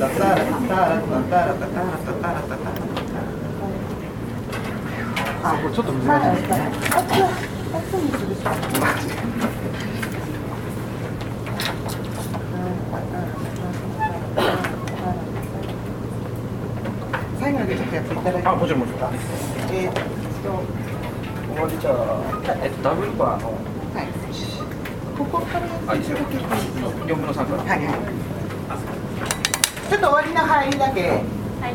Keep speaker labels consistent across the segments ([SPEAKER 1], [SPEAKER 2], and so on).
[SPEAKER 1] あ、これちょっと難しいですね。
[SPEAKER 2] 最後だけちょっとやっていただいて。
[SPEAKER 1] あ、もちろんもちろん。終わりじゃあ、ダブルバーの。
[SPEAKER 2] はい。ここからやっていただけるといいですか。
[SPEAKER 1] 4分の3から。
[SPEAKER 2] はいはい。ちょっと終わりの入りだけ。はい。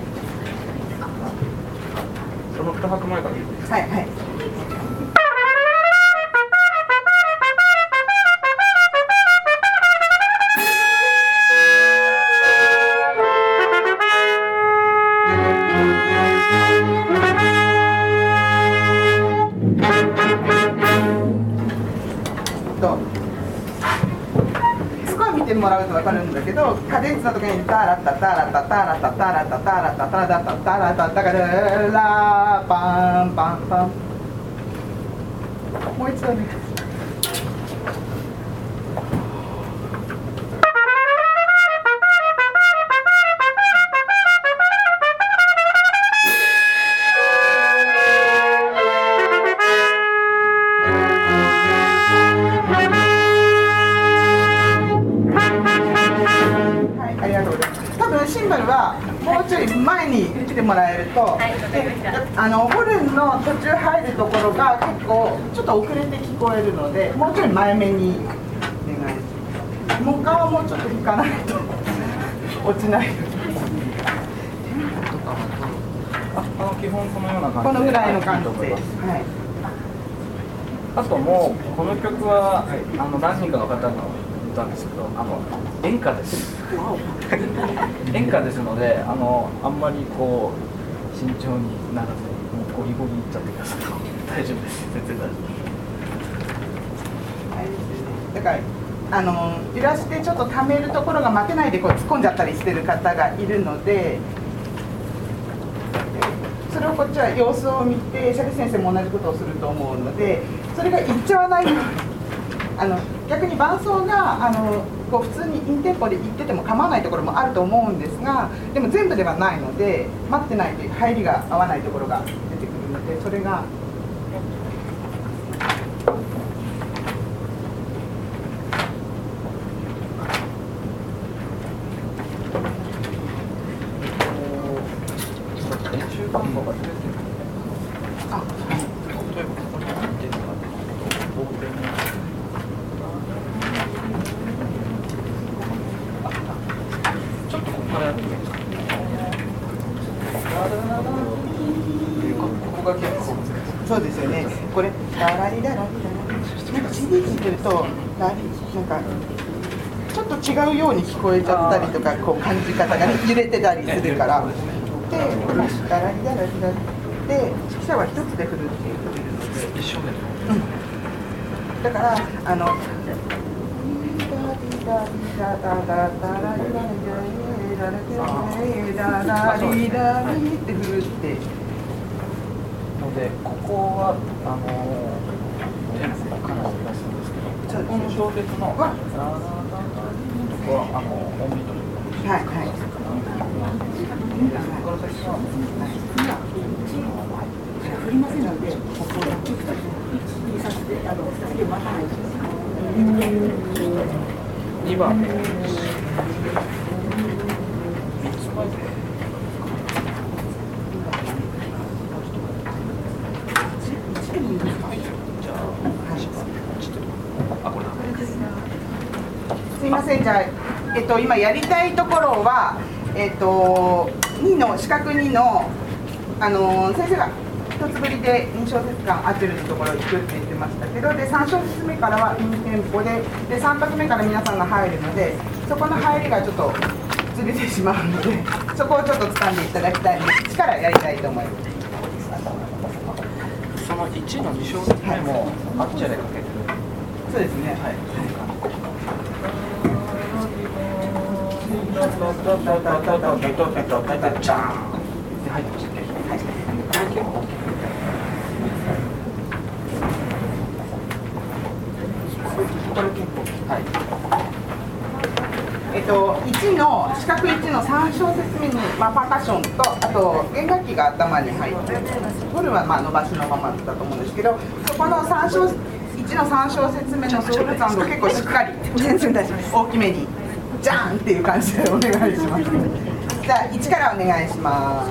[SPEAKER 1] その2拍前から。
[SPEAKER 2] はいはい。もらうと分かるんだけど、カデンツの時にタラッタタラッタタラッタタラッタタラッタタラッタタラッタタカルラパンパンパン。もう一度ね。前に来てもらえると、ホルンの途中入るところが結構ちょっと遅れて聞こえるので、もうちょい前目にお願いします。もう顔もちょっと引かないと落ちない。
[SPEAKER 1] 基本このような感じで。
[SPEAKER 2] このぐらいの感じで。はい。
[SPEAKER 1] あともうこの曲は何人かの方が歌うんですけど、演歌です。演歌ですので、あんまりこう慎重にならずに、もうゴリゴリいっちゃってください。大丈夫です。全然大丈夫。
[SPEAKER 2] だから揺らしてちょっと溜めるところが待てないでこう突っ込んじゃったりしてる方がいるので、それをこっちは様子を見て、シャリ先生も同じことをすると思うので、それがいっちゃわない。逆に伴奏がこう普通にインテンポで言ってても構わないところもあると思うんですが、でも全部ではないので、待ってないと入りが合わないところが出てくるので、それが。そうですよね。これララリララリララ、なんか CD 聴いてるとなんかちょっと違うように聞こえちゃったりとか、こう感じ方がね揺れてたりするから。で、ララリララリラで指揮者は一つで振るっていう振るので。
[SPEAKER 1] 一緒で。
[SPEAKER 2] だからって振るって。
[SPEAKER 1] ので、ここはテンポがかなり出すんですけど、この小節のは音ビートで。
[SPEAKER 2] はいはい。
[SPEAKER 1] そこから先は
[SPEAKER 3] 振りませんので、ここだけ2させて、次を待たないと。
[SPEAKER 1] 2番。
[SPEAKER 2] すいません、じゃあ、今やりたいところは、2の四角2の、先生が一つぶりで2小節間合ってるところを行くって言ってましたけど、で3小節目からはインテンポで、3拍目から皆さんが入るので、そこの入りがちょっとずれてしまうので、そこをちょっと掴んでいただきたいので、1からやりたいと思います。
[SPEAKER 1] その1の2小節目もあっちでかけてる。
[SPEAKER 2] そうですね。はい。
[SPEAKER 1] ジャーンって入ってましたね。
[SPEAKER 2] これ結構。はい。 1の四角1の3小節目に、パーカッションとあと弦楽器が頭に入ってホルンは伸ばしのままだと思うんですけど、そこの1の3小節目のソウルサウンドを結構しっかり大きめにジャーンっていう感じでお願いします。じゃあ1からお願いします。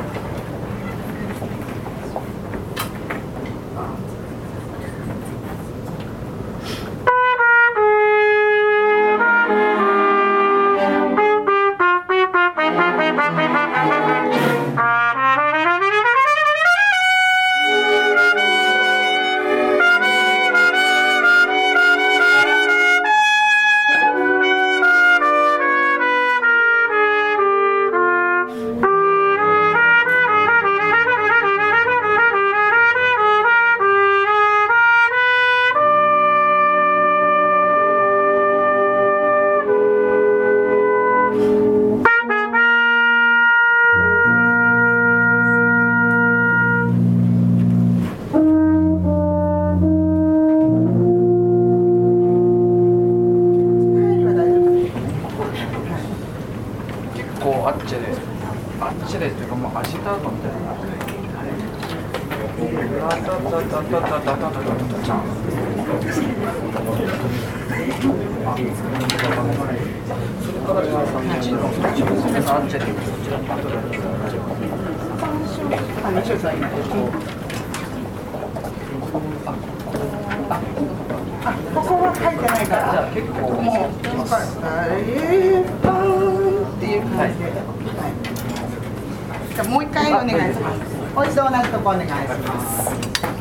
[SPEAKER 2] ここは書いてないから、結構もうパーンっていう感じで、じゃあもう一回お願いします。もう一度同じとこお願いします。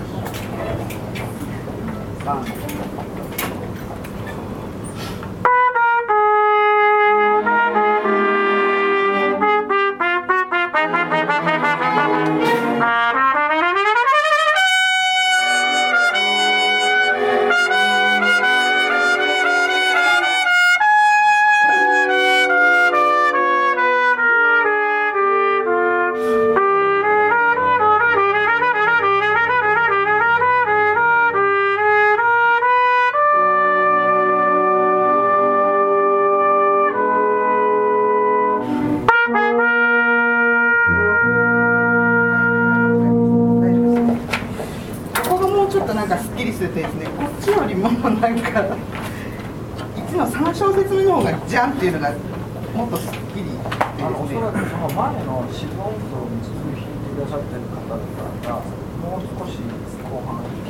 [SPEAKER 2] ジャンっていうのがもっとすっきり
[SPEAKER 1] おそらくその前の四分音符をずっと弾いてくださってる方々がもう少し後半そ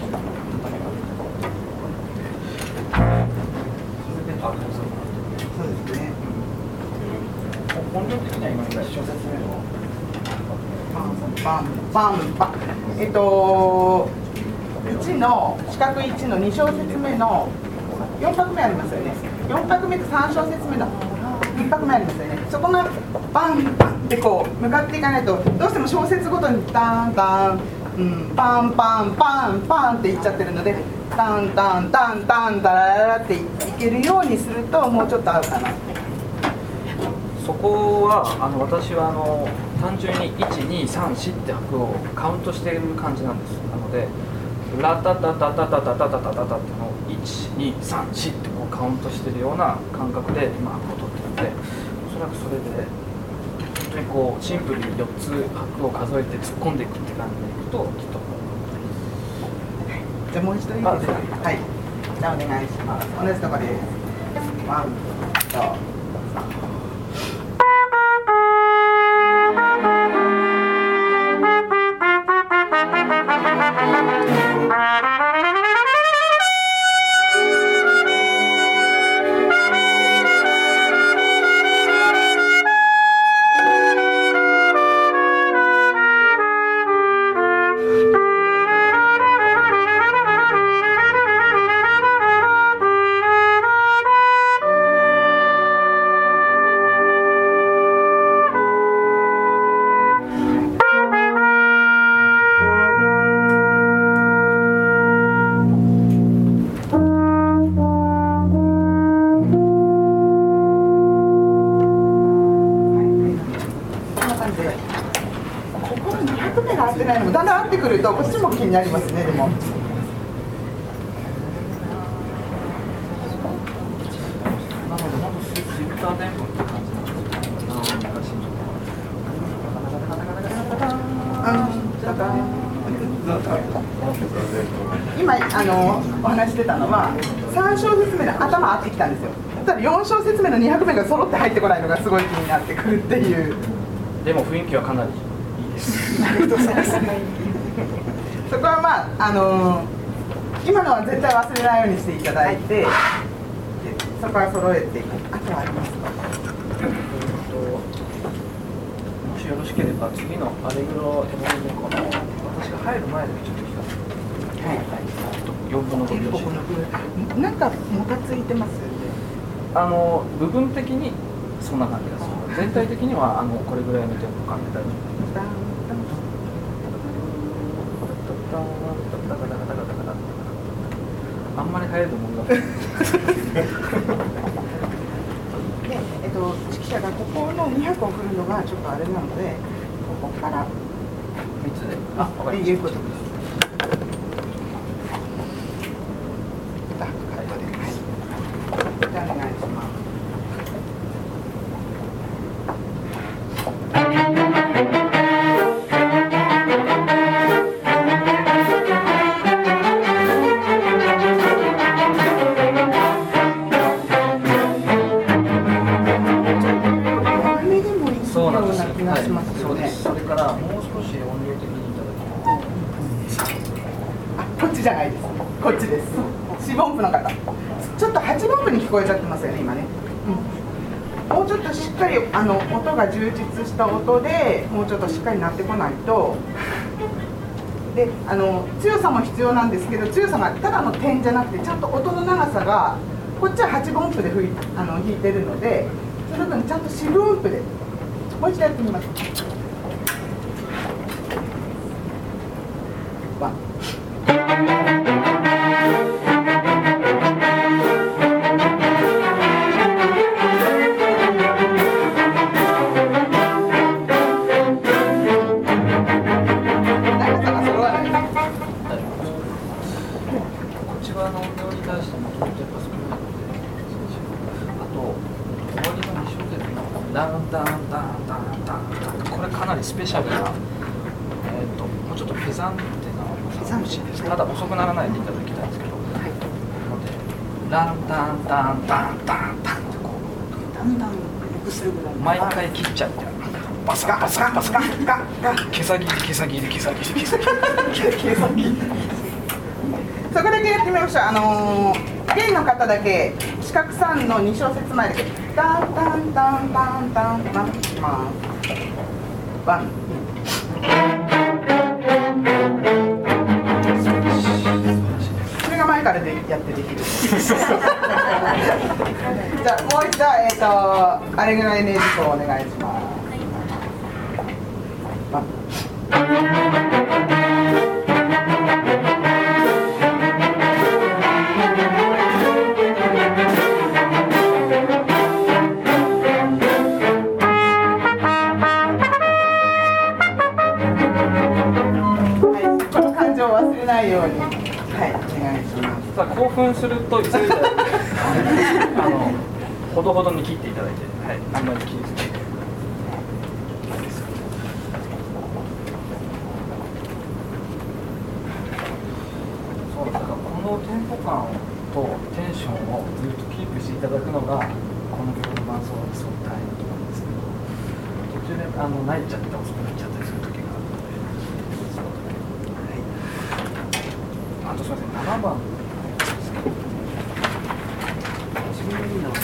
[SPEAKER 1] れで
[SPEAKER 2] そうですね。
[SPEAKER 1] 本量的には今1小節目の
[SPEAKER 2] パンパンパン1の四角1の2小節目の4拍目ありますよね。4拍目と3小節目の1拍目ありますよね。そこがバンバンってこう向かっていかないとどうしても小節ごとにタンタン、パンパンパンパンっていっちゃってるのでタンタンタンタンタラララっていけるようにするともうちょっと合うかな。
[SPEAKER 1] そこは私は単純に1234って拍をカウントしている感じなんです。なのでラタタタタタタタタタタタってのを1234ってこうカウントしてるような感覚で今拍を取ってるので、おそらくそれで本当にこうシンプルに4つ拍を数えて突っ込んでいくって感じでいくときっと。
[SPEAKER 2] じゃあもう一度いいですか。はい。じゃあお願いします。同じところです。ワン、ツー。だんだん合ってくるとこっちも気になりますね。でも
[SPEAKER 1] なので本当
[SPEAKER 2] 今お話してたのは3小節目で頭合ってきたんですよ。ただ4小節目の2拍目が揃って入ってこないのがすごい気になってくるっていう。
[SPEAKER 1] でも雰囲気はかなりいいです。
[SPEAKER 2] なるほど、そうですね。そこはまあ今のは絶対忘れないようにしていただいて、でそこは揃えていく。あとはありますか？
[SPEAKER 1] もしよろしければ次のアレグロエモリネコの私が入る前でちょっと聞かせて、はい、4分の5拍子。
[SPEAKER 2] なんかもたついてます。
[SPEAKER 1] 部分的にそんな感じがする。全体的にはこれぐらいのテンポ感で大丈夫です。あんまり速いと思うんだけど。
[SPEAKER 2] で、指揮者がここの2拍を振るのがちょっとあれなので、ここから
[SPEAKER 1] 3つで。あ、わかりました。
[SPEAKER 2] いうことです。じゃあお願いします。
[SPEAKER 1] そうなんです。はい、そうです。それからもう少し音量的にいただきます。
[SPEAKER 2] あ、こっちじゃないです。こっちです。4分音符の方。ちょっと8分音符に聞こえちゃってますよね、今ね。もうちょっとしっかり音が充実した音でもうちょっとしっかり鳴ってこないと。で、強さも必要なんですけど、強さがただの点じゃなくてちゃんと音の長さがこっちは8分音符で弾いてるので、その分ちゃんと4分音符で。もう一度やってみます。長さが揃わない。
[SPEAKER 1] こっち側の音量に対してもともとやっぱ少ないので、あと終わりの2小節のダンダンダンダンダンダン、これかなりスペシャルな、もうちょっとペザンテな欲しいです。ただ遅くならないでいただきたいんですけど、はい、のでランダンダンダンダンダンってこう
[SPEAKER 2] だんだんくするぐらい。
[SPEAKER 1] 毎回切っちゃうみたいな。バサバサバサ毛先で毛先で毛先で毛先
[SPEAKER 2] そこだけやってみましょう。弦の方だけ四角3の2小節前だけタンタンタンタンタンタンします。ワンそれが前からやってできる。じゃあもう一度、あれぐらいのエジソをお願いします。忘れないように、はい、お願いします。
[SPEAKER 1] さあ興奮すると急いでほどほどに切っていただいて、はい、あんまり切りすぎて。そうだからこのテンポ感とテンションをずっとキープしていただくのがこの曲の伴奏のすごく大変だと思うんですけど、途中で泣いちゃって遅くなっちゃったりする時があるので。あとすみません、7番自分でいいのです。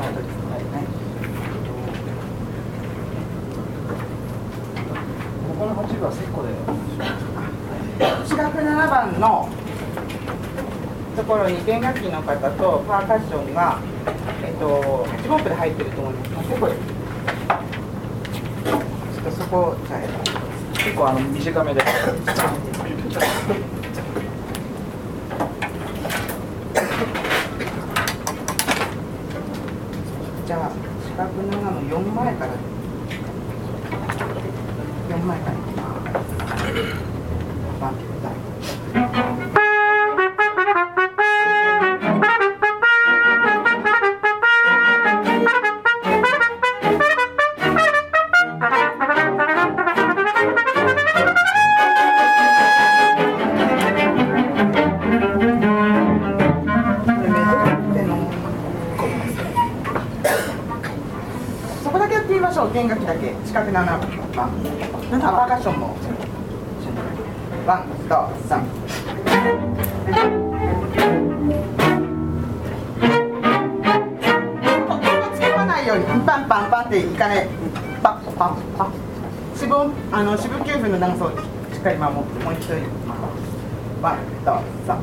[SPEAKER 1] ここの8番セッコで
[SPEAKER 2] 四角7番のところに弦楽器の方とパーカッションが8分音符で入ってると思います。セコでちょっとそこじゃあ
[SPEAKER 1] 結構短めで。
[SPEAKER 2] じゃあ四角7の4前から4前からいきます。 だけ四角7番、パーカッションもワン、ツー、サン。使わないようにパンパンパンっていかない。パンパンパン。四分9分の長さをしっかり守って、もう一度ワン、ツー、サン。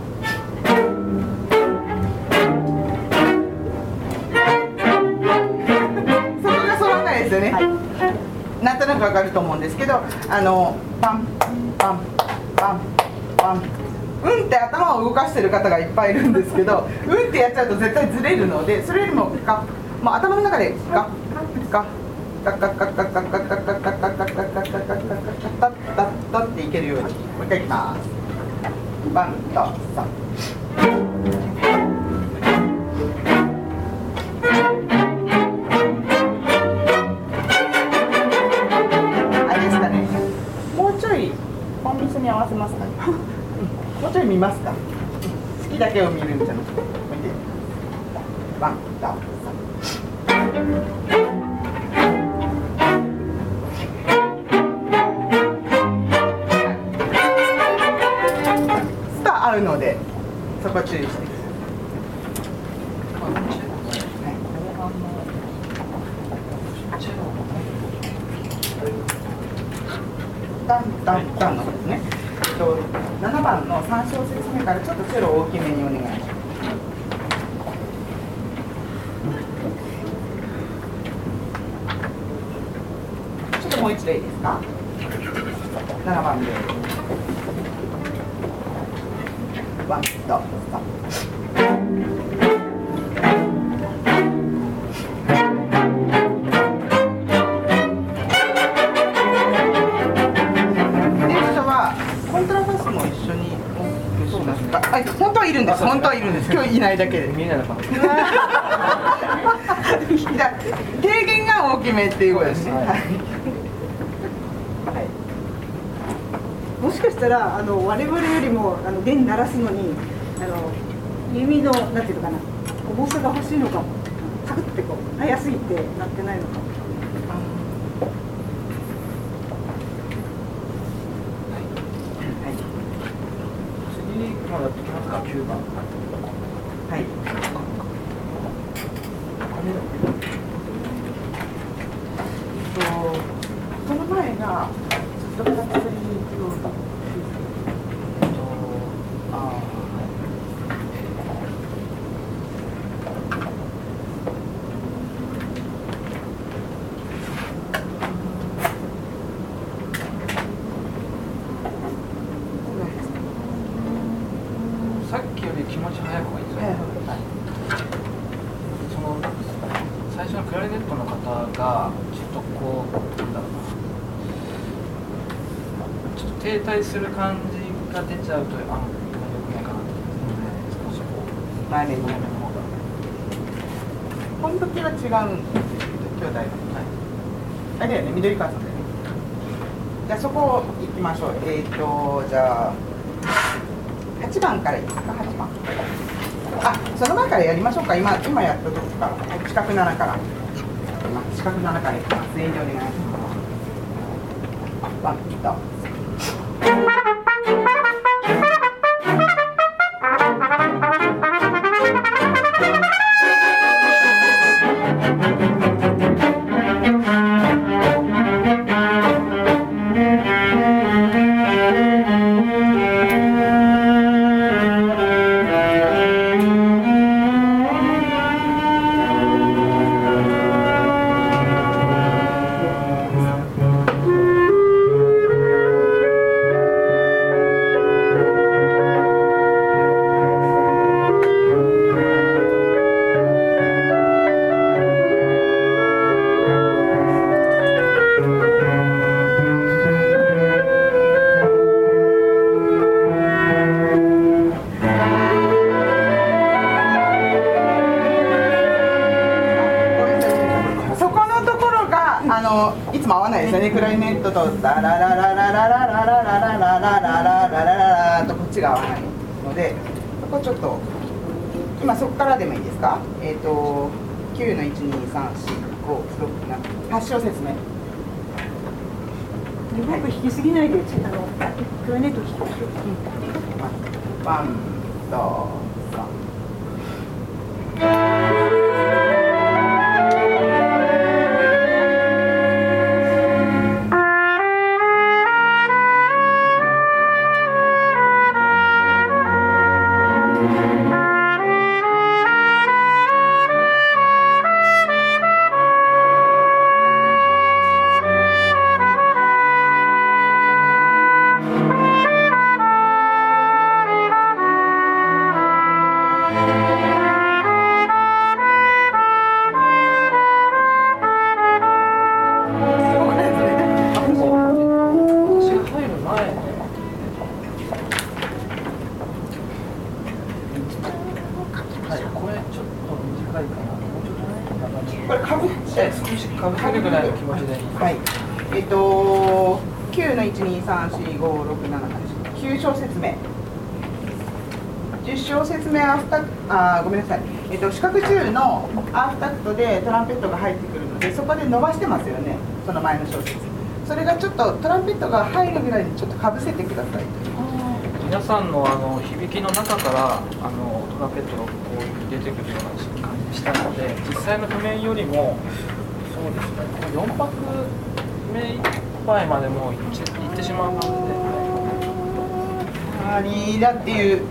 [SPEAKER 2] ですよね、はい、なんとなくわかると思うんですけど、パンパンパンパンって頭を動かしてる方がいっぱいいるんですけど、ってやっちゃうと絶対ずれるので、それよりももう頭の中でガッガッガッガッガッガッガッガッガッガッガッガッガッガッガッガッガッガッガッっていけるようにもう一回いきます。ワンと3。コンビスに合わせますか、もうちょい見ますか、好きだけを見るんじゃなくて、見てワン、ツー、スターあるのでそこ注意してください。ダンダンダンの方ですね。7番の3小節目からちょっとチェロを大きめにお願いします。ちょっともう一度いいですか。7番でワン、ツー、スタート。本当はいるんです。本当はいるんです。今日いないだけで。見えないのかな。低減が大きめっていうことですね。はい。
[SPEAKER 3] もしかしたら我々よりも弦鳴らすのに弓のなんていうのかな、重さが欲しいのかも。サクってこう速すぎてなってないのかも。
[SPEAKER 1] まだできますか、9番。
[SPEAKER 2] はい。その前がずっと2つ
[SPEAKER 1] さっきより気持ち早い方がいいですよね。その最初のクラリネットの方がちょっとこうなんだろうな、ちょっと停滞する感じが出ちゃうと良くないかなと思うので、少しこう前目の方が。
[SPEAKER 2] この時は違うんですけど、兄弟の。あれだよね、緑川さんだよね。じゃあそこ行きましょう。じゃあ8番からいいですか、8番。その前からやりましょうか。今やったとこから、四角7から。四角7からいきます。遠慮お願いします。ワン、ツー。いつも合わないですよね。クラリネットとラララララララララララララララとこっちが合わないので、そこちょっと今そこからでもいいですか。9の1、2、3、4、5、6、7、8小節目。
[SPEAKER 3] く引きすぎないで、クラリネット弾きましょう。
[SPEAKER 2] ワン、と、3。これかぶって
[SPEAKER 1] 少しかぶせるぐらいの気持ちで。
[SPEAKER 2] はい。9の123456789小節目。10小節目はごめんなさい。四角10のアーフタクトでトランペットが入ってくるので、そこで伸ばしてますよね。その前の小節。それがちょっとトランペットが入るぐらいにちょっとかぶせてください。
[SPEAKER 1] 皆さんの響きの中からトランペットがこう出てくるような感じしたので、実際の譜面よりもそうですね、4拍目いっぱいまでもういってしまう感じで、
[SPEAKER 2] リーダっていう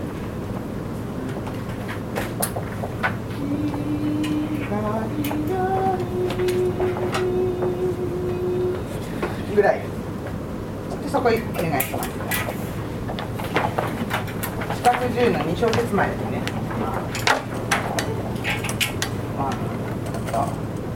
[SPEAKER 2] ぐらいで、そこお願いします。四角10の2小節前ですね。ワン、と、3。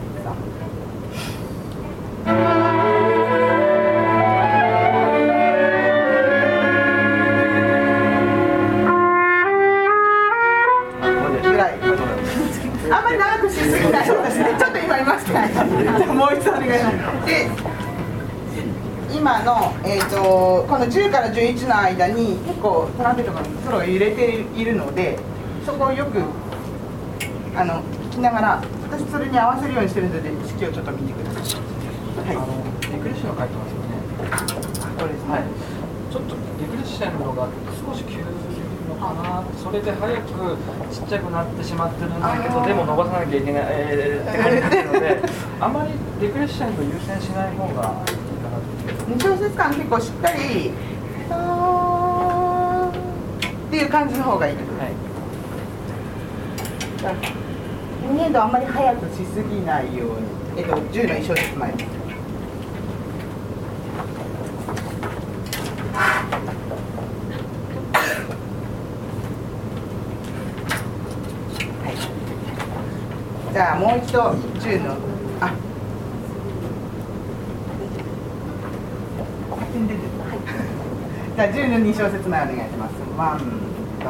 [SPEAKER 2] あんまり長くしすぎないそうですね。ちょっと今いました。もう一度お願いします。で、今のこの10から11の間に結構トランペットがソロが揺れているので、そこをよく弾きながら、私それに合わせるようにしてるので、指揮をちょっと見てください。はい。
[SPEAKER 1] デクレッシェンド書いてますよね。
[SPEAKER 2] これですね。
[SPEAKER 1] はい。ちょっとデクレッシェンドが少し急のかな。それで早くちっちゃくなってしまってるんだけど、でも伸ばさなきゃいけないって感じなので、あまりデクレッシェンド優先しない方がいいかなと。
[SPEAKER 2] 2小節間結構しっかりっていう感じの方がいいです。はい。2年度あんまり早くしすぎないように、10の1小節前。じゃあもう一度10のじゃあ10の2小節前お願いします。ワン、と、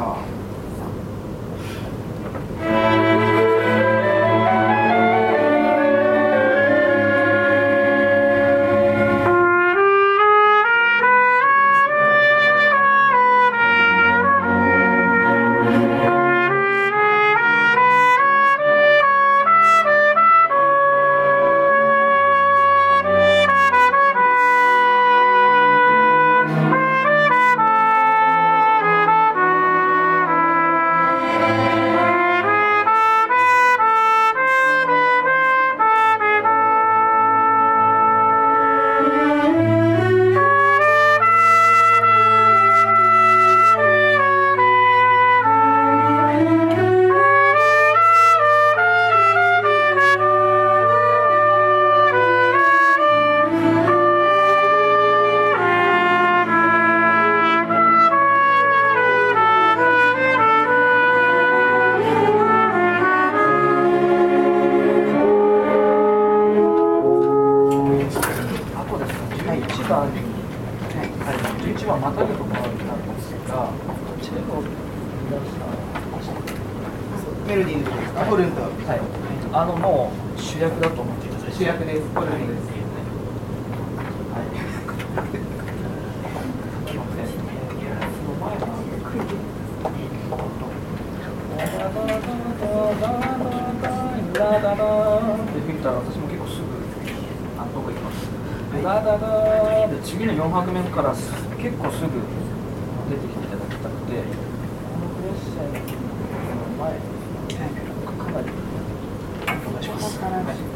[SPEAKER 1] 11番またぐところになるんですが、チェロを
[SPEAKER 2] メロディーのとこですか？ホルンと。
[SPEAKER 1] はい。もう主役だと思ってください。
[SPEAKER 2] 主役です。ホルンです。
[SPEAKER 1] はい。できたら私も結構すぐどこ行きます。はい。 ダダダで次の4拍目から結構すぐ出てきていただきたくて、このプレッシャーの前、かなりお願いします。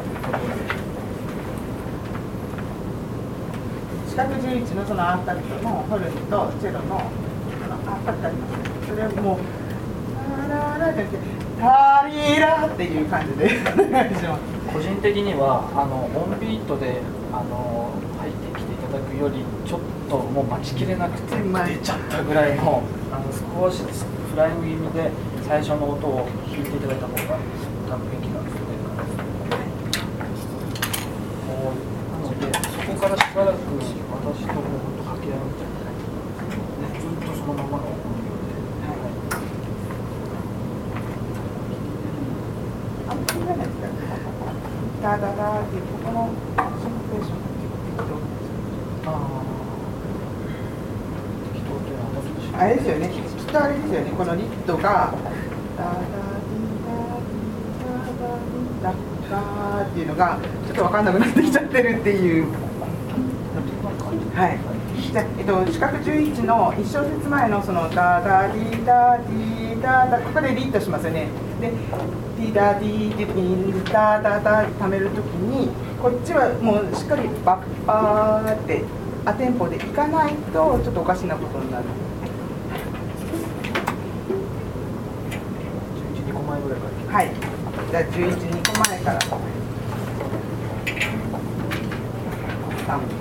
[SPEAKER 2] 四角11のそのアータクトのホルンとチェロのアータクトありますね。それはもうタララってタリラっていう感じでお願いします。
[SPEAKER 1] 個人的にはオンビートで入ってきていただくよりちょっともう待ちきれなくて出ちゃったぐらいの少しフライング気味で最初の音を弾いていただいた方が多分元気が出るかなと思うので、そこからしばらく私ともう掛け合うみたいな感じで、ずっとそのままの音量で、
[SPEAKER 2] あんまり言わないですか。ダダダってここのシンプレーションが結構適当。
[SPEAKER 1] 適当というのは難しい。
[SPEAKER 2] あれですよね。きっとあれですよね。このリットがダダディダディダダディダっていうのがちょっと分かんなくなってきちゃってるっていう。はい。じゃ四角11の1小節前のそのダダディダディダダ、ここでリットしますよね。でディダディディディダダダって貯めるときに、こっちはもうしっかりバッバーってアテンポでいかないとちょっとおかしなことになる。
[SPEAKER 1] 11、2個前ぐらいから。
[SPEAKER 2] はい。じゃあ11、2個前から3。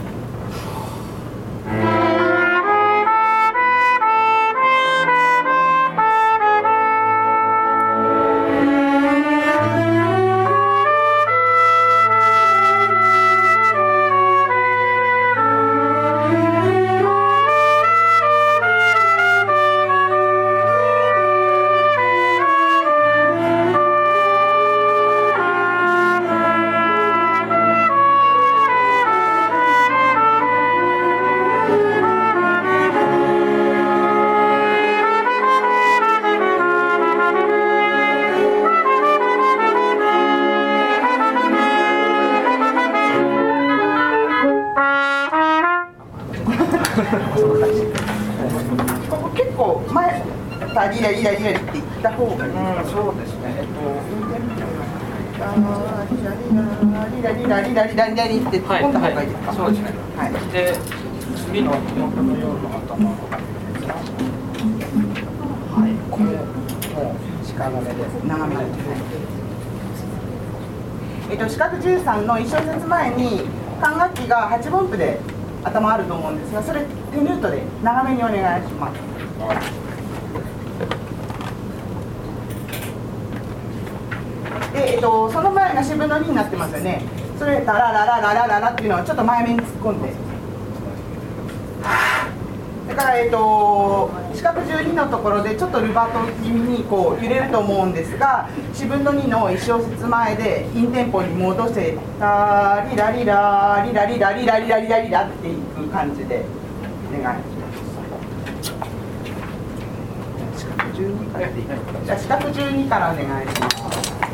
[SPEAKER 2] ここ結構前タリラリラリラリって言った方がいい。
[SPEAKER 1] そうですね。
[SPEAKER 2] リラリラリラリラリラリって突っ込んだ方がいいですか。
[SPEAKER 1] そうですね。
[SPEAKER 2] はい。
[SPEAKER 1] で次の4分の4の頭。はい。これもう近めで
[SPEAKER 2] 長めで。四角13の1小節前に管楽器が8分音符で頭あると思うんですが、それ手ヌートで長めにお願いします。で、その前が4分の2になってますよね。それララララララララっていうのはちょっと前目に突っ込んで。だから四角12のところでちょっとルバート気味にこう揺れると思うんですが、4分の2の1小節前でインテンポに戻せタリラリラリラリラリラリラリラリラっていく感じでお願いします。四角12からでいい。じゃあ四角12からお願いします。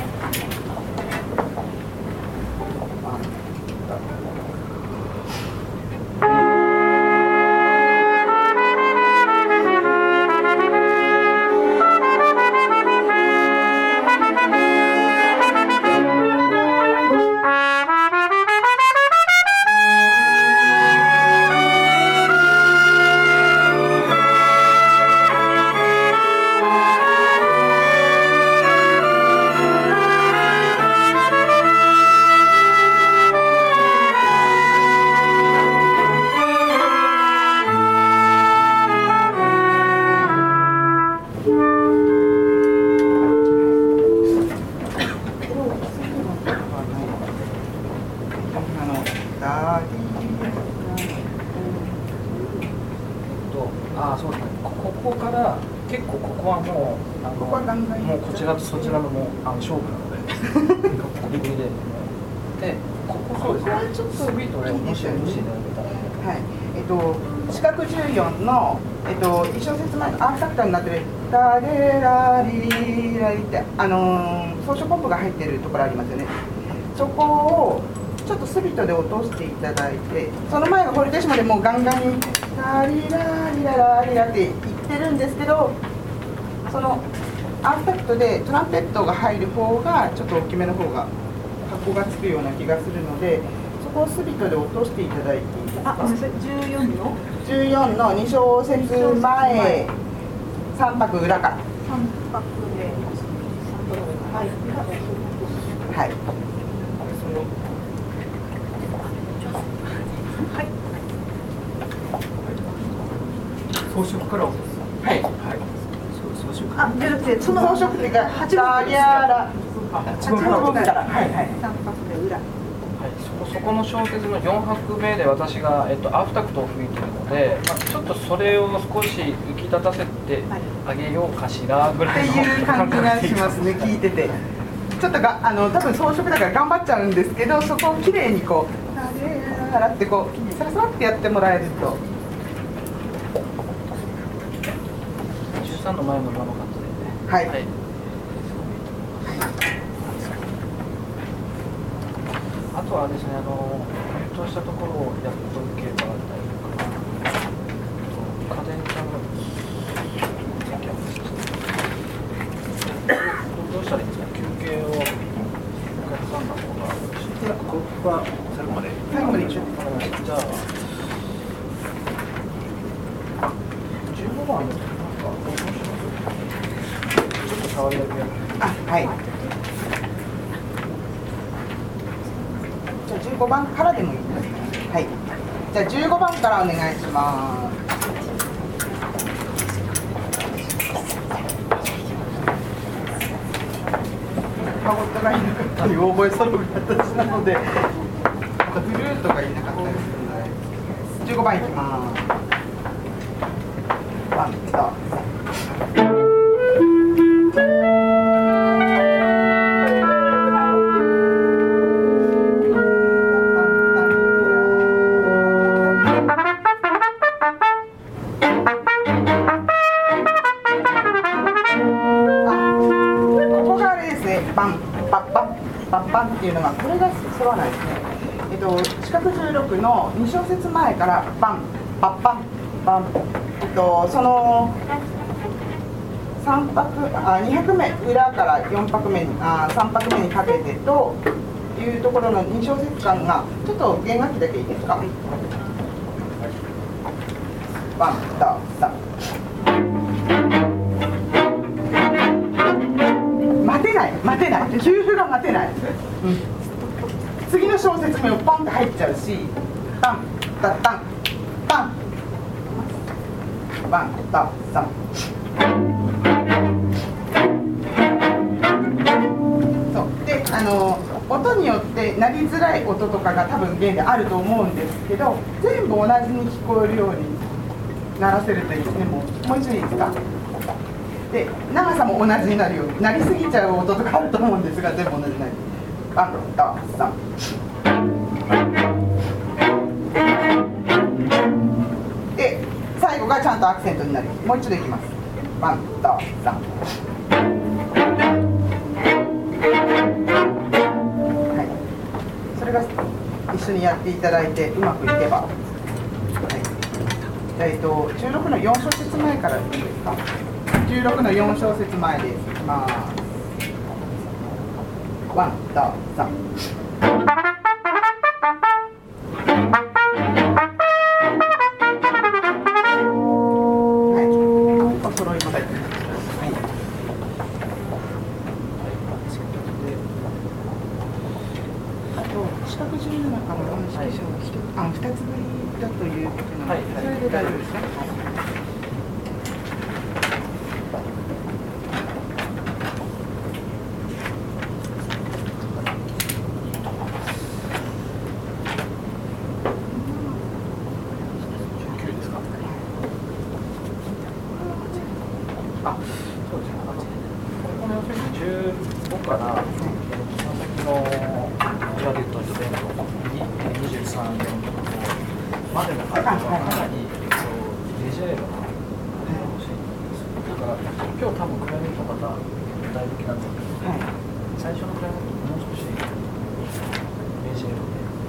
[SPEAKER 1] そうですね。ここから結構ここはもうもうこちらとそちらのもう勝負なのでゴリゴリで。でここそうですね。ちょっとビートでもしいただけたら。
[SPEAKER 2] はい。四角14の1小節前のアータクタになってるダレラリラリって装飾ポップが入ってるところありますよね。そこをちょっとスビットで落としていただいて、その前のホリテッシモでもうガンガンにラリラリララリラって言ってるんですけど、そのアンタクトでトランペットが入る方がちょっと大きめの方が格好がつくような気がするので、そこをスビットで落としていただいていいですか。
[SPEAKER 3] ごめんなさい、14の
[SPEAKER 2] 14の2小節前、3拍裏から。
[SPEAKER 3] 3拍で、はい、
[SPEAKER 2] はい。
[SPEAKER 1] 装飾から落とす。
[SPEAKER 2] はい。
[SPEAKER 1] 装飾。
[SPEAKER 3] あ、じゃなくて、その
[SPEAKER 2] 装飾っていうか、
[SPEAKER 3] 八
[SPEAKER 2] ダリャラ。
[SPEAKER 1] 八
[SPEAKER 2] 8拍から。はいはい。
[SPEAKER 3] 3拍で裏。
[SPEAKER 1] そこの小節の4拍目で私が、アフタクトを吹いてるので、ちょっとそれを少し浮き立たせてあげようかしらぐらいの
[SPEAKER 2] っていう感じがしますね、聞いてて。ちょっとが多分装飾だから頑張っちゃうんですけど、そこをきれいにこう、ダラってこう、サラサラってやってもらえると。
[SPEAKER 1] 13の前のまま感じで。
[SPEAKER 2] はい。
[SPEAKER 1] あとはですね、ちょっとしたところをやっとけば大丈夫かな。家電ちゃんがどうしたらいいんですか。休憩をお客さんの方がよろしいですか。ここは最後まで。
[SPEAKER 2] 最後まで一緒。
[SPEAKER 1] じゃあ15番ですか。ちょっと触りだけやる。
[SPEAKER 2] あ、はい。じゃあ15番からでもいいですか。はい。じゃあ15番からお願いします。ファゴットがいなかったり、大声ソロが私なので、フルートがいなかったりするので、15番いきます。ワン、ツー。バンパッパッパッパンっていうのがこれが揃わないですね。四角16の2小節前からバンパッパンバン、その2拍目裏から4拍目に3拍目にかけてというところの2小節間がちょっと弦楽器だけいいですか。バンダサ待てない、給付が待てない、次の小節目をポンって入っちゃうし、タンタタンタンバンタサン、そうで音によって鳴りづらい音とかが多分弦であると思うんですけど、全部同じに聞こえるように鳴らせるといいですね。もう一度いいですか。で長さも同じになるように、なりすぎちゃう音とかあると思うんですが、全部同じになる。バンダサン、で最後がちゃんとアクセントになる。もう一度いきます。バンダサン、はい、それが一緒にやっていただいてうまくいけば、はい、16の4小節前からいいですか。16の4小節前です。いきます。ワン、ツー、サン。はい。お揃いまで。はい。あと四角17からの2つぶりだということなので、それで大丈夫ですね。
[SPEAKER 1] 15から、その先のジャデットとベント23ベントまでの間がかなりレジェールな欲しいんですよ。だから今日多分クライネットの方だいぶ気になってるんですけど、最初のクライネットもう少しレジェールで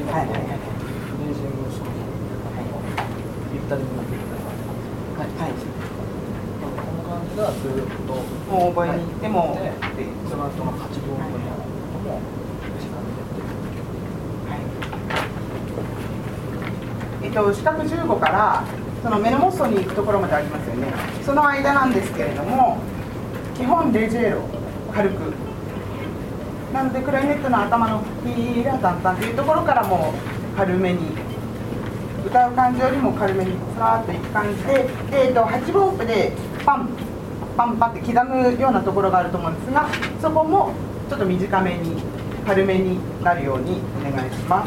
[SPEAKER 2] はいはいはい
[SPEAKER 1] フレージングするゆったりめの曲
[SPEAKER 2] はいはい。
[SPEAKER 1] この感じがずっと
[SPEAKER 2] もう覚えに行っても、
[SPEAKER 1] でその後の8分後の音も時間でやってる。
[SPEAKER 2] 四角15からそのメノモッソに行くところまでありますよね。その間なんですけれども、基本レジェーロ軽く。なのでクラリネットの頭のピーラタンタンというところからも軽めに歌う感じよりも軽めにさーっといく感じで、8分音符でパンパンパンって刻むようなところがあると思うんですが、そこもちょっと短めに軽めになるようにお願いします。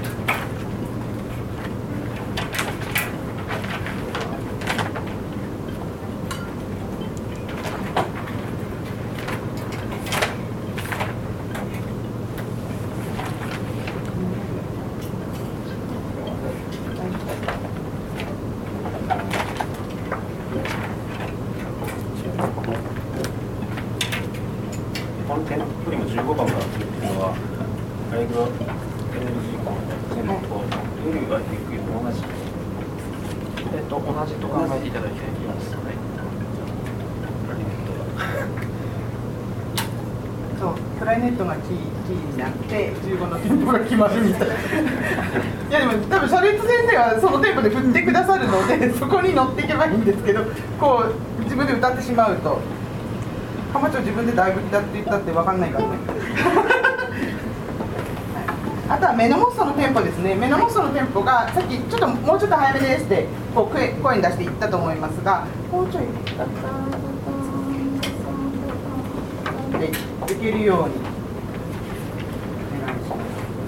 [SPEAKER 4] このテンプリも15番からっていうのは、アイグロエネルギーのテンポと、よりは低いと同じ。
[SPEAKER 1] 同じと考えていただいています。はい。
[SPEAKER 2] そう、クラリネットがキーになって15のテンポが決まるみたいな。いやでも多分シャレッツ先生はそのテンポで振ってくださるのでそこに乗っていけばいいんですけど、こう自分で歌ってしまうと浜町自分でだいぶ歌って言ったって分かんないからね。あとはメノモッソのテンポですね。メノモッソのテンポがさっきちょっともうちょっと早めですってこう声に出していったと思いますが、もうちょいでいけるようにお願いします。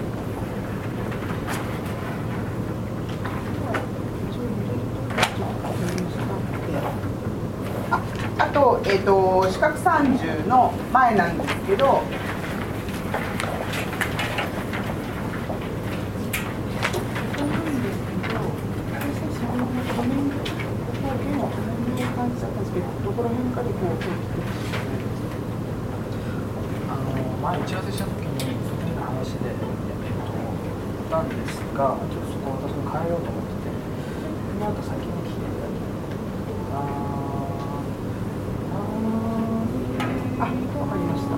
[SPEAKER 2] あと、四角30の前なんですけど、どこら辺かでこう
[SPEAKER 1] 前打ち合わせした時にその時の話でなんですが、ちょっとそこを私も変えようと思ってて、なんか先に聞いていただき
[SPEAKER 2] わかりました。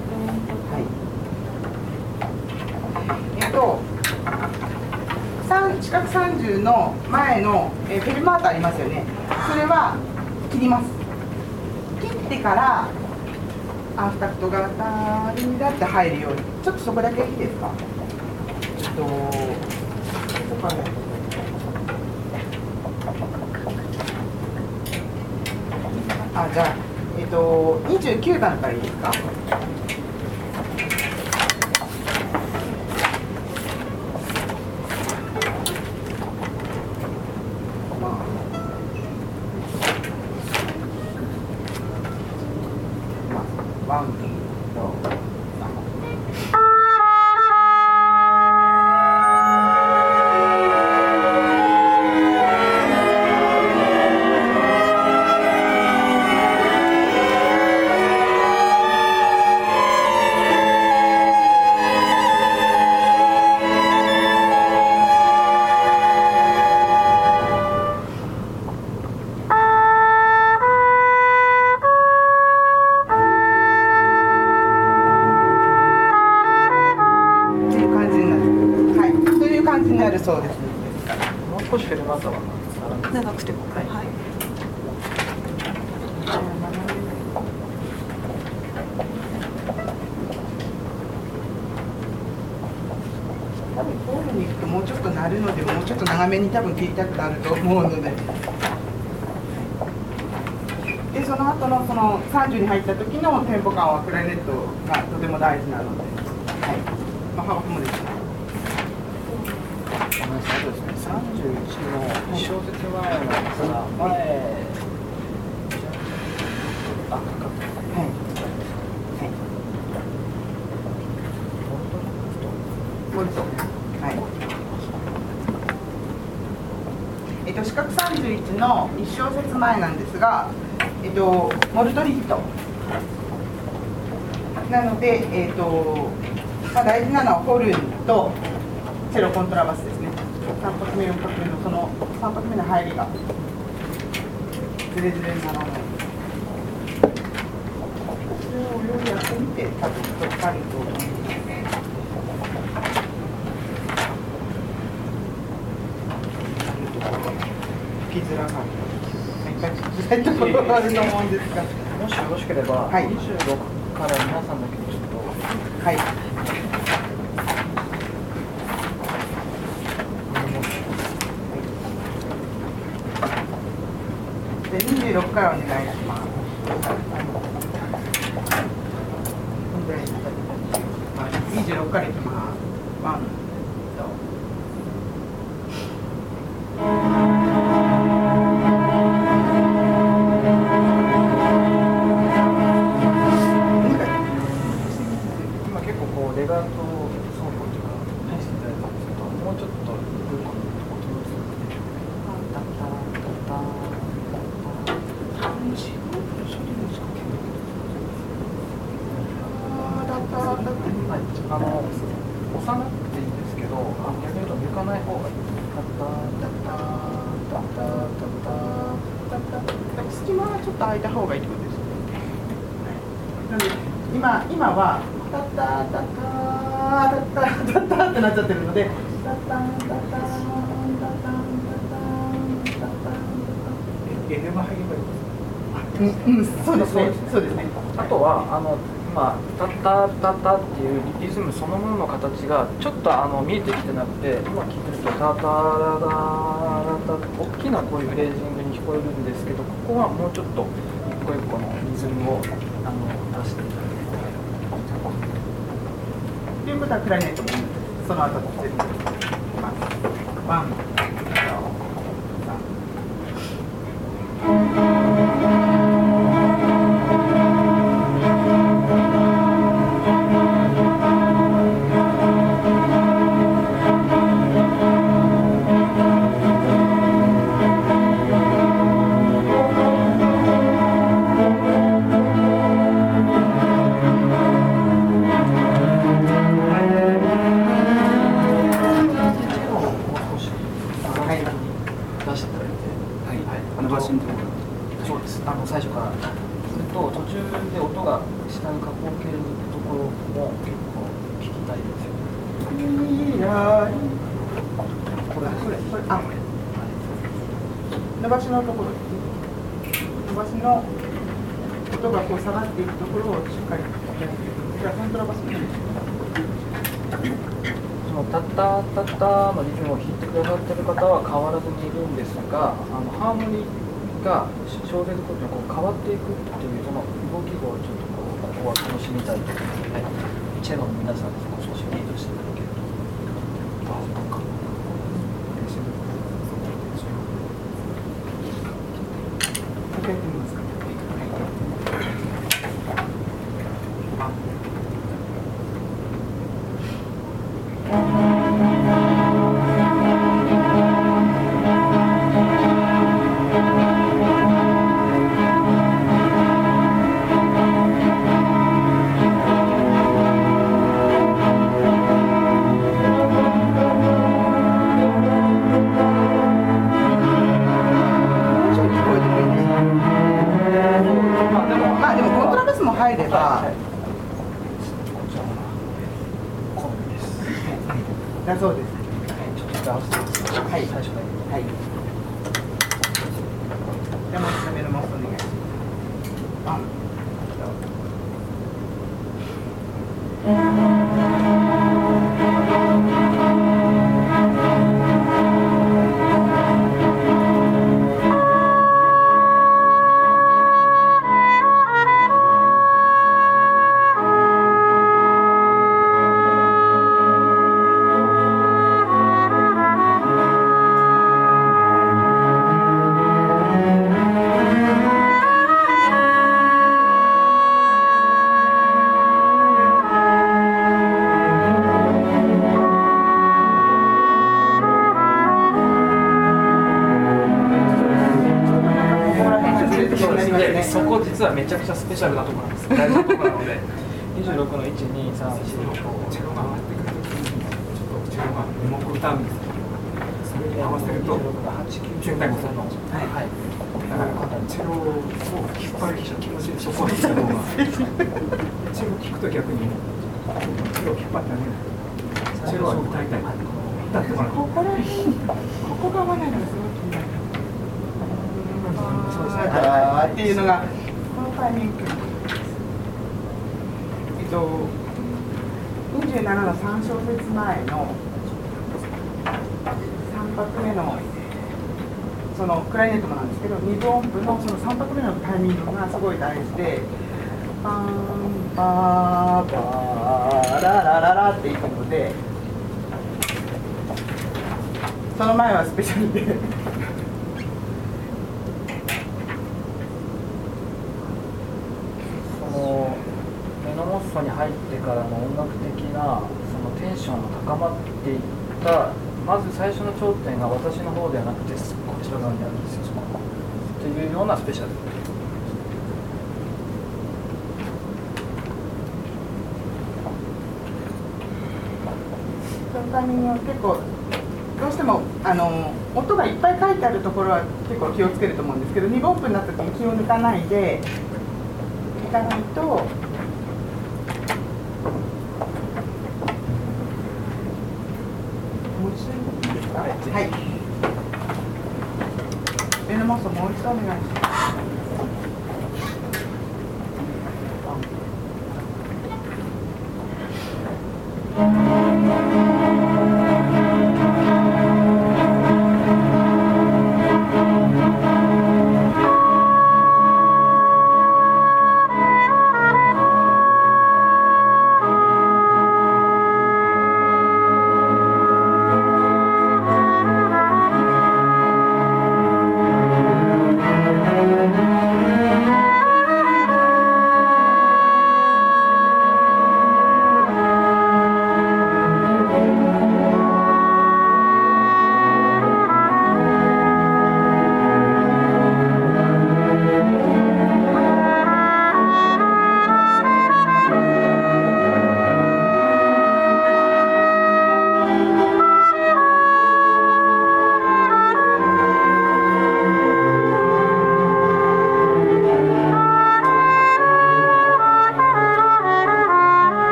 [SPEAKER 2] はい。四角30の前の、フェルマートありますよね。それは切ります。切ってからアフタクトがタリラって入るように。ちょっとそこだけいいですか。ここからじゃあ、29番からいいですか。ワン、ツー、になるそうです。
[SPEAKER 1] もう少しフェルマータは
[SPEAKER 3] 長くても、はい。
[SPEAKER 2] 多分ホールに行くともうちょっと鳴るので、もうちょっと長めに多分聞きたくなると思うので。で、その後のその30に入った時のテンポ感はクラリネットがとても大事なので、はい。まあ、幅もですね。
[SPEAKER 1] そうですね、31の1小節前のさ、前、あ、かかった。
[SPEAKER 2] はい。モルト。はい。四角31の1小節前なんですが、モルトリフト。なので、まあ、大事なのはホルンとチェロコントラバスですね。3拍目4拍目のその3拍目の入りがズレズレにならない。それをお料理やってみて多分分かると思います。吹きづらかった。聞きたいところがあると思うんですが、
[SPEAKER 1] もしよろしければ、
[SPEAKER 2] はい、
[SPEAKER 1] 26から皆さんだけちょっと、
[SPEAKER 2] はい、で26からお願いします。26からいきます。ワン、
[SPEAKER 1] 今結構こうレガート走行というか入っていただいたんですけど、もうちょっと音の強くて、タッタッタッタ押さなくていいんですけど、逆に言うと抜かない方がいい。タッタッタッタッタッタッタッタッタッ。
[SPEAKER 2] 隙間はちょっと空いた方がいいってことですね。なので今はタッタッタッタッタッタッタッタってなっちゃってるので、タッタッタッタッタッタッタッタッタッタッ。
[SPEAKER 4] エレが入ればいいですか？
[SPEAKER 2] そうですね。そうですね。
[SPEAKER 1] あとは今タッタッタッタっていうリズムそのものの形がちょっと見えてきてなくて、今聞いてるとタタラララタ大きなこういうフレージングに聞こえるんですけど、ここはもうちょっと一個一個のリズムを出していただいて。
[SPEAKER 2] ということはクラリネットもその後全部ワン。
[SPEAKER 1] 最初からずっと途中で音が下に下降系に行くところも結構聞きたいですよね。これ
[SPEAKER 2] 伸ばしのところですね。伸ばしの音がこう下がっていくところをしっかりやっていく。じゃあコントラバスも
[SPEAKER 1] そのタッタッタッタのリズムを弾いてくださってる方は変わらずにいるんですが、ハーモニーが生じることにこう変わっていくっていうその動きをちょっとここは楽しみたいということで、チェロの皆さんに少しリードしていただけると。
[SPEAKER 2] やってみますか。入れば、だそうです。
[SPEAKER 1] ちょっと合わせてます。はい、最初から。はい。
[SPEAKER 2] でも、下めのマスお願いします。
[SPEAKER 1] そこ実はめちゃくちゃスペシャルなところなんです。大事なところなので、26の1、2、3、4、5。
[SPEAKER 5] 目歌うんですけど、それに合わせると全体もそうなの。
[SPEAKER 1] はい。
[SPEAKER 5] だからチェロを引っ張る気持ちでそこを引いた方が、チェロを聴くと逆にチェロを引っ張ってあげる。チェロは歌いたい。歌ってもらう。
[SPEAKER 2] ここが合わないのがすごく気になる。っていうのがこのタイミング。27の3小節前の3拍目のそのクラリネットもなんですけど、2分音符のその3拍目のタイミングがすごい大事で、パンパーパーララララっていくので、その前はスペシャルで。
[SPEAKER 1] メノモッソに入ってからの音楽的なそのテンションが高まっていったまず最初の頂点が私の方ではなくてこちら側にあるんですよというようなスペシャル。
[SPEAKER 2] そのタイミングは結構どうしても音がいっぱい書いてあるところは結構気をつけると思うんですけど、2分音符になった時に気を抜かないでいかないと。はい。メノモッソもう一度お願いします。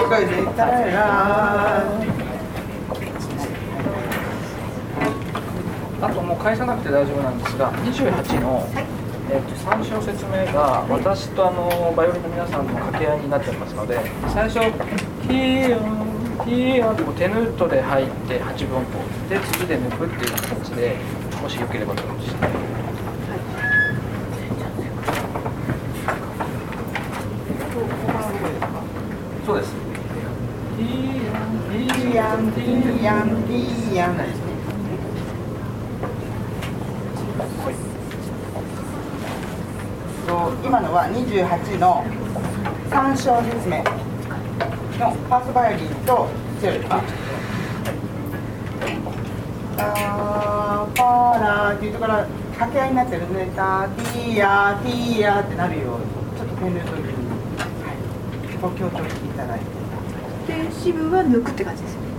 [SPEAKER 2] ごいですね。タララ
[SPEAKER 1] あともう返さなくて大丈夫なんですが、28の、3小節目が私とバイオリンの皆さんの掛け合いになっちゃいますので、最初ヒーヨンってテヌートで入って8分音符で次で抜くっていう形で、もしよければと思いました。そうです。
[SPEAKER 2] ティーヤンティーヤンティーヤンですね。今のは28の3小節目のファーストバイオリンとチェロ。パーラーっていうところから掛け合いになってるので、タティーヤーティーヤーってなるようにちょっとペンルというふうにご強調していただいて。
[SPEAKER 3] 天使部は抜くって感じですよね。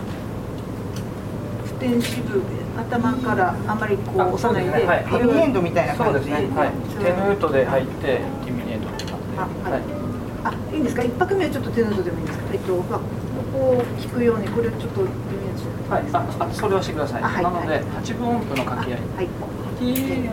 [SPEAKER 3] 天使部頭からあまりこう押さないで、
[SPEAKER 1] はい、
[SPEAKER 2] ヘビーエンドみたいな
[SPEAKER 1] そう
[SPEAKER 2] 感じで。
[SPEAKER 1] ですね。はい。テヌートで入ってディミニエンドとか。
[SPEAKER 3] はい。あ、いいんですか。一拍目はちょっとテヌートでもいいんですか。まあここを聞くようにこれをちょっとイメージ。
[SPEAKER 1] はい。それをしてください。
[SPEAKER 3] はい、
[SPEAKER 1] なので8分音符の掛け合い。
[SPEAKER 3] はい。
[SPEAKER 1] ティーヤ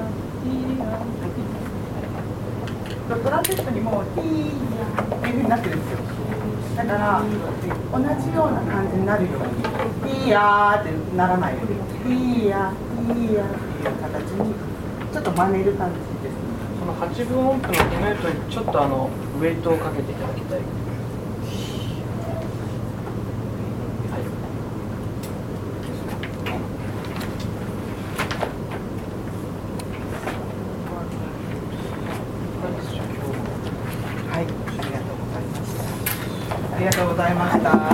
[SPEAKER 2] トランペットにもティーヤーっていうふうになってるんですよ。だから同じような感じになるようにティーヤーってならないようにティーヤーティーヤーっていう形にちょっと真似る感じですね。
[SPEAKER 1] その8分音符のディメートにちょっとウェイトをかけていただきたい。
[SPEAKER 2] はい、ありがとうございました。